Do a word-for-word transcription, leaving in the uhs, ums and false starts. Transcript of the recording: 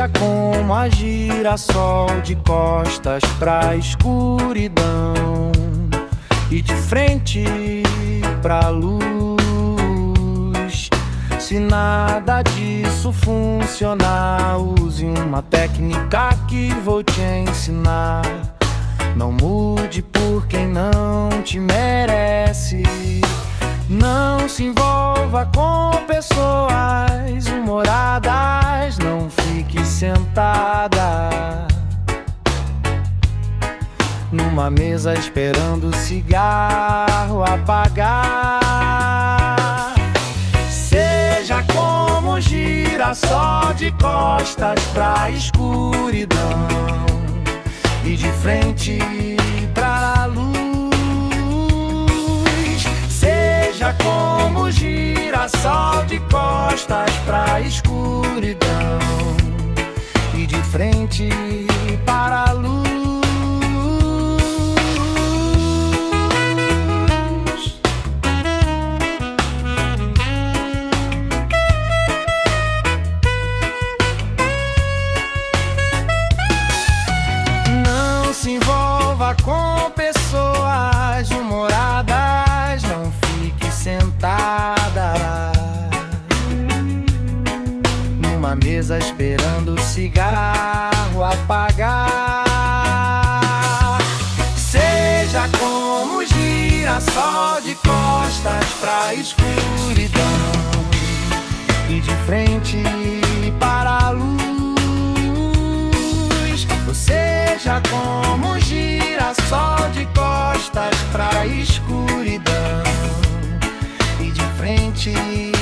Seja como a girassol de costas pra escuridão e de frente pra luz. Se nada disso funcionar, use uma técnica que vou te ensinar. Não mude por quem não te merece. Não se envolva com pessoas humoradas. Não fique sentada numa mesa esperando o cigarro apagar. Seja como um girassol de costas pra escuridão e de frente pra luz. Seja como um girassol de costas pra escuridão e de frente para a luz. Não se envolva com pessoas humoradas. Não fique sentada numa mesa esperando o cigarro apagar. Seja como um girassol de costas pra escuridão e de frente para a luz. Seja como um girassol de costas pra escuridão e de frente